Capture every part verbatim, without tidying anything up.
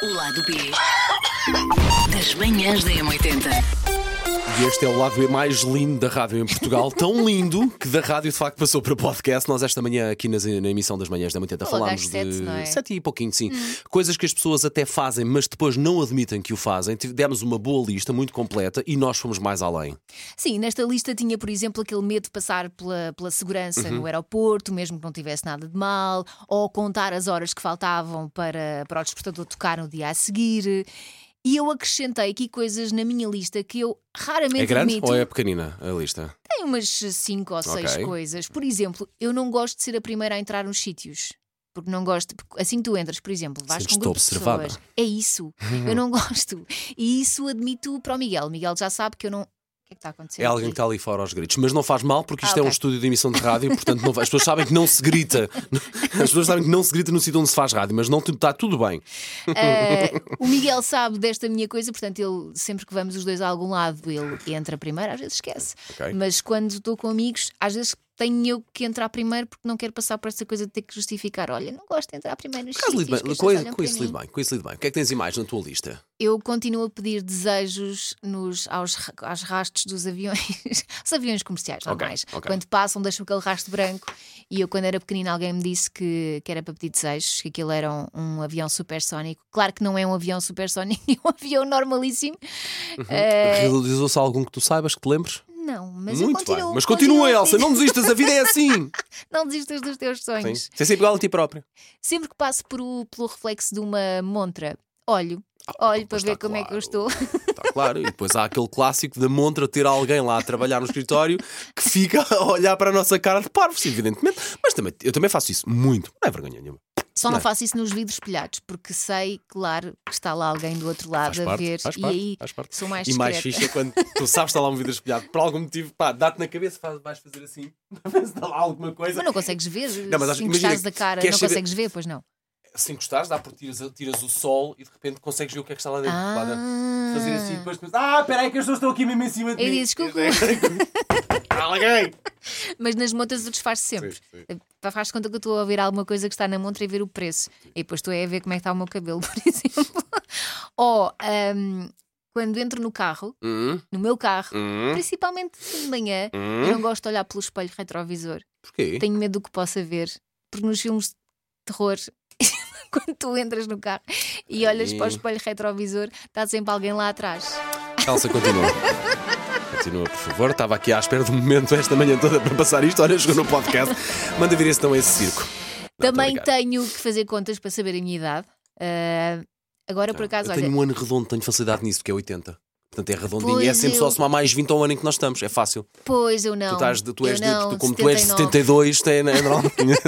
O lado B das manhãs da M oitenta. E este é o lado B mais lindo da rádio em Portugal. Tão lindo que da rádio de facto passou para podcast. Nós esta manhã aqui nas, na emissão das manhãs da M oitenta falámos de sete, não é? sete e pouquinho, sim. Hum. Coisas que as pessoas até fazem, mas depois não admitem que o fazem. Demos uma boa lista, muito completa, e nós fomos mais além. Sim, nesta lista tinha, por exemplo, aquele medo de passar pela, pela segurança uhum. no aeroporto, mesmo que não tivesse nada de mal, ou contar as horas que faltavam para, para o despertador tocar no dia a seguir. E eu acrescentei aqui coisas na minha lista que eu raramente É grande admito. ou é pequenina a lista? Tem umas cinco ou seis Okay. coisas. Por exemplo, eu não gosto de ser a primeira a entrar nos sítios. Porque não gosto, porque assim que tu entras, por exemplo, vais Sentes-te com um grupo de observada. pessoas. É isso. Eu não gosto. E isso admito para o Miguel. O Miguel já sabe que eu não. O que é que está a acontecer? É alguém que aqui? está ali fora aos gritos. Mas não faz mal porque isto Ah, é um ok. estúdio de emissão de rádio. Portanto, não, as pessoas sabem que não se grita. As pessoas sabem que não se grita no sítio onde se faz rádio. Mas não está tudo bem. Uh, o Miguel sabe desta minha coisa, portanto, ele sempre que vamos os dois a algum lado, ele entra primeiro, às vezes esquece. Okay. Mas quando estou com amigos, às vezes tenho eu que entrar primeiro porque não quero passar por esta coisa de ter que justificar. Olha, não gosto de entrar primeiro nos Caso sítios, lido que bem, as com, pessoas olham com para isso mim. lido bem, com isso lido bem. O que é que tens em mais na tua lista? Eu continuo a pedir desejos nos, aos, aos rastros dos aviões, os aviões comerciais, Ok, normais. ok. Quando passam, deixam aquele rastro branco. E eu, quando era pequenina, alguém me disse que, que era para pedir desejos, que aquilo era um, um avião supersónico. Claro que não é um avião supersónico, é um avião normalíssimo. Uhum. Eh, Realizou-se algum que tu saibas, que te lembres? Não, mas Muito eu continuo. bem. Mas continua, continuo a Elsa, pedir- não desistas, a vida é assim. Não desistas dos teus sonhos. Sim. Ser sempre igual a ti própria. Sempre que passo por o- pelo reflexo de uma montra, olho, olho para pois ver está como é que eu claro. estou. Está claro. E depois há aquele clássico da montra ter alguém lá a trabalhar no escritório que fica a olhar para a nossa cara de parvos, evidentemente. Mas também, eu também faço isso muito. Não é vergonha nenhuma. Só não, Não é? faço isso nos vidros espelhados, porque sei, claro, que está lá alguém do outro lado Faz a parte, ver. faz e parte, aí faz parte. sou mais E mais discreta. fixe é quando tu sabes que está lá um vidro espelhado, por algum motivo, pá, dá-te na cabeça, faz- vais fazer assim, para ver se está lá alguma coisa. Mas não consegues ver. Não, mas acho- se encostares imagina, a cara, queres não saber- consegues ver, pois não. Se encostares, dá porque tiras, tiras o sol e de repente consegues ver o que é que está lá dentro. Ah. Lá dentro. Fazer assim e depois pensas, ah, espera aí que as pessoas estão aqui mesmo em cima de E mim. dizes, cucu. Alguém! Mas nas montras eu desfaço sempre. Sim, sim. Faz conta que eu estou a ver alguma coisa que está na montra e ver o preço. E depois estou a ver como é que está o meu cabelo, por exemplo. Ou ahm, quando entro no carro, Hum, no meu carro, hum, principalmente de manhã, hum. eu não gosto de olhar pelo espelho retrovisor. Porquê? Tenho medo do que possa ver. Porque nos filmes de terror, quando tu entras no carro e olhas Ai. para o espelho retrovisor, está sempre alguém lá atrás. Elsa, continua. Continua, por favor. Estava aqui à espera de um momento esta manhã toda para passar isto. Olha, chegou no podcast. Manda vir esse, então esse circo. Não, Também estou a brincar. tenho que fazer contas para saber a minha idade. Ah, agora, por acaso, Eu olha. tenho um ano redondo, tenho facilidade nisso, que é oitenta. Portanto, é redondinho. Pois é sempre eu- só somar mais vinte ao ano em que nós estamos. É fácil. Pois eu não. tu, estás de, tu és eu de, não, tu, como tu és de setenta e dois, tem, é normal.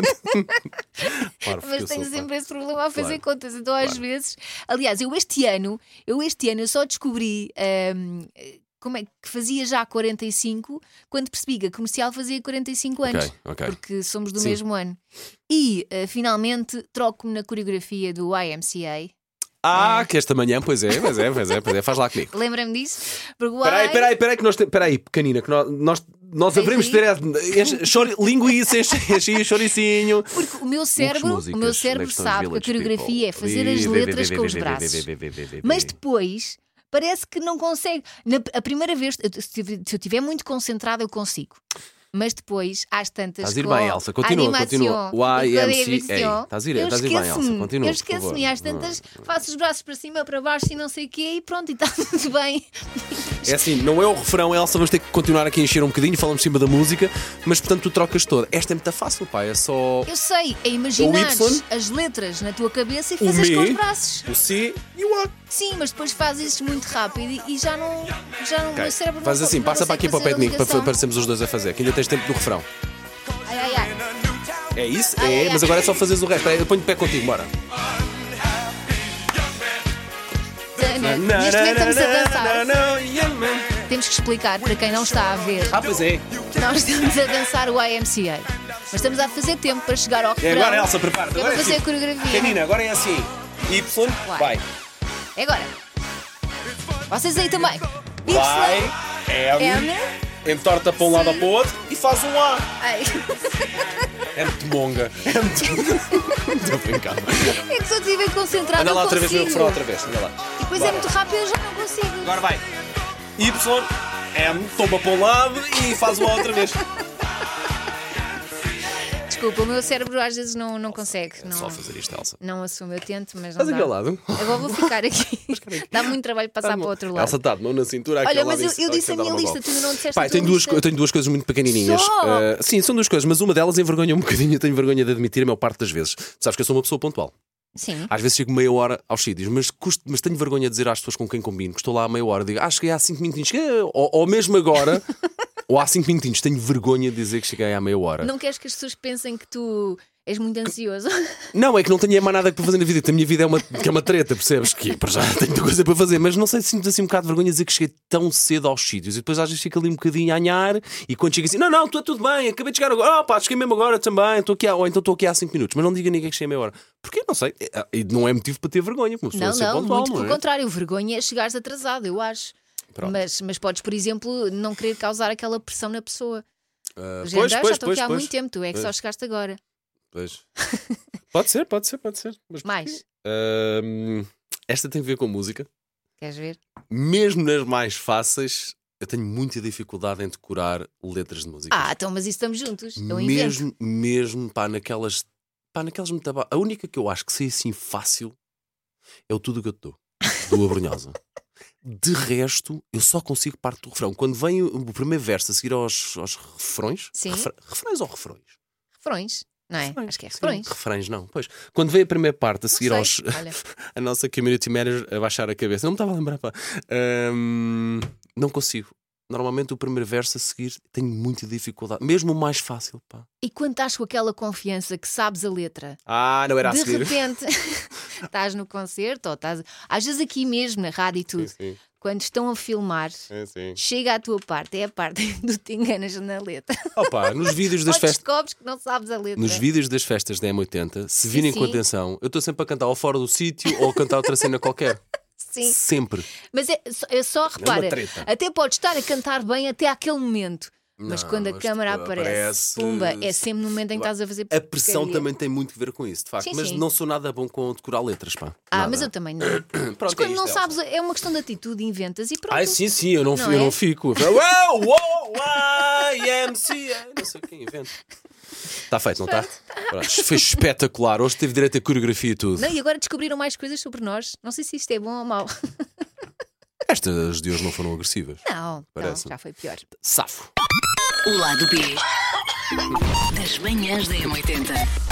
Claro, Mas eu tenho sou, sempre pá. esse problema a fazer Claro. contas. Então, às Claro. vezes. Aliás, eu este ano, eu este ano eu só descobri ahm, como é que fazia já quarenta e cinco quando percebi que a comercial fazia quarenta e cinco anos. Ok, ok. Porque somos do Sim. mesmo ano. E ah, finalmente troco-me na coreografia do Y M C A. Ah, que esta manhã, pois é, pois é, pois é, pois é. Faz lá comigo. Lembra-me disso? Porque o Espera aí, Y- espera aí, espera aí, que nós temos. Espera aí, pequenina, que nós, nós, nós Tens haveremos aí? de ter. enche- chori- Linguiça, enche enche aí o choricinho. Porque o meu cérebro, músicas, o meu onde é cérebro que estão os sabe que a Village coreografia é People? fazer as Vê, vê, letras vê, com vê, os vê, braços. vê, vê, vê, vê, vê, Mas vê. depois parece que não consegue. Na, a primeira vez, eu- se eu se eu estiver muito concentrada, eu consigo. Mas depois, às tantas. Estás a ir com bem, Elsa. Continua, animação, continua. com a Y M C A. animação, Estás a ir- eu estás a ir bem, esqueço-me. Elsa. Continua, Eu por favor. esqueço-me e às tantas faço os braços para cima, para baixo e não sei o quê e pronto, e está tudo bem. É assim, não é o refrão, Elsa, vamos ter que continuar aqui a encher um bocadinho, falamos cima da música, mas portanto tu trocas toda. Esta é muito fácil, pá, é só Eu sei, é imaginar O Y, as letras na tua cabeça e o fazes com os Mi, braços. o C e o A. Sim, mas depois fazes isso muito rápido e- e já não. Já não o meu cérebro não Faz co- assim, não passa para consegue aqui para o pé fazer de mim, a para ligação. parecermos os dois a fazer, que ainda tens tempo do refrão. Ai, ai, ai. É isso? Ai, É, ai, ai. mas agora é só fazeres o resto. Espera aí, eu ponho de pé contigo, bora. Neste momento estamos a dançar. Temos que explicar para quem não está a ver. Ah, pois é. Nós estamos a dançar o Y M C A. Mas estamos a fazer tempo para chegar ao É refrão. agora, Elsa, prepara-te. Eu Agora vou é fazer assim. a coreografia. Canina, agora é assim. Y, Vai. vai. É agora. Vocês aí também. Vai. Y, M, M, entorta para um lado ou para o outro e faz um A. Ai. É muito monga. É muito. Estou brincando. É que se eu estiver concentrado. Anda lá eu outra vez no consigo. refrão, outra vez. Anda lá. E depois Bora. é muito rápido, eu já não consigo. Agora vai. Y, M, tomba para um lado e faz uma outra vez. Desculpa, o meu cérebro às vezes não, não consegue. É não, só fazer isto, Elsa. não assume, eu tento, mas não Estás dá. aqui ao lado? Agora vou ficar aqui. Dá muito trabalho passar para o outro lado. Elsa está de mão na cintura. aqui Olha, ao lado mas eu, em- eu disse a aqui minha dar uma lista, volta. tu não disseste Pá, a eu tua tenho, duas, lista. eu tenho duas coisas muito pequenininhas. Só? Uh, sim, são duas coisas, mas uma delas envergonha um bocadinho. Eu tenho vergonha de admitir a maior parte das vezes. Sabes que eu sou uma pessoa pontual. Sim. Às vezes chego meia hora aos sítios, mas, custo, mas tenho vergonha de dizer às pessoas com quem combino que estou lá há meia hora. Digo, ah, cheguei há cinco minutinhos. Cheguei, ou, ou mesmo agora, ou há cinco minutinhos. Tenho vergonha de dizer que cheguei há meia hora. Não queres que as pessoas pensem que tu és muito ansioso? Não, é que não tenho mais nada para fazer na vida. A minha vida é uma, que é uma treta, percebes? Que para já tenho muita coisa para fazer, mas não sei se sinto assim um bocado de vergonha de dizer que cheguei tão cedo aos sítios. E depois às vezes fico ali um bocadinho a anhar. E quando chego assim, não, não, estou tudo bem, acabei de chegar agora. Oh, pá, cheguei mesmo agora também. Estou aqui há, ou então estou aqui há cinco minutos. Mas não diga a ninguém que cheguei a meia hora. Porquê? Não sei. E não é motivo para ter vergonha. Como Não, ser não, pontual, muito não pelo é? contrário. Vergonha é chegares atrasado, eu acho. Mas, mas podes, por exemplo, não querer causar aquela pressão na pessoa. Uh, Género, pois, "Ah, pois, já estou pois, aqui há pois. muito tempo, tu é que Pois. só chegaste agora. Pois. Pode ser, pode ser, pode ser. Mas Mais, Ahm, esta tem a ver com música. queres ver? Mesmo nas mais fáceis, eu tenho muita dificuldade em decorar letras de música. Ah, então, mas isso estamos juntos. É um invento. mesmo, mesmo, pá, naquelas. Pá, naquelas muito aba- A única que eu acho que sei assim fácil é o Tudo o que eu te dou, do Abrunhosa. De resto, eu só consigo parte do refrão. Quando vem o, o primeiro verso a seguir aos, aos refrões. Sim. Refra- refrões ou refrões? Refrões, não é? Refrões, Acho que é sim. refrões. Refrões, não. Pois. Quando vem a primeira parte a seguir Não aos. sei, olha. A nossa community manager a baixar a cabeça. Não me estava a lembrar, pá. Ahm, não consigo. Normalmente o primeiro verso a seguir tenho muita dificuldade. Mesmo o mais fácil, pá. E quando estás com aquela confiança que sabes a letra, Ah, não era a de seguir. repente estás no concerto ou estás. Às vezes aqui mesmo, na rádio e tudo, Sim, quando estão a filmar, sim, sim. chega à tua parte, é a parte do te enganas na letra. Opa, nos vídeos das Ou festas. descobres que não sabes a letra. Nos vídeos das festas da M oitenta, se virem com sim. atenção, eu estou sempre a cantar ou fora do sítio ou a cantar outra cena qualquer. Sim. Sempre. Mas é, só- é só, repara, treta. até podes estar a cantar bem até àquele momento. Mas Não, quando a mas câmara tu aparece, aparece- pumba, é sempre no momento em que estás a fazer A pressão porcaria. também tem muito a ver com isso, de facto. Sim, mas sim. não sou nada bom com decorar letras, pá. Ah, Nada. mas eu também não. Pronto, Mas é quando isto, não Elsa. sabes, é uma questão de atitude, inventas e pronto. Ai, sim, sim, eu não, Não eu é? não fico. Uou, uou, I M C A. Não sei quem inventa. Está feito, não está? Pronto, foi espetacular. Hoje teve direito a coreografia e tudo. Não, e agora descobriram mais coisas sobre nós. Não sei se isto é bom ou mau. Estas de hoje não foram agressivas. Não, não, Parece. já foi pior. Safo. O lado B das manhãs da M oitenta.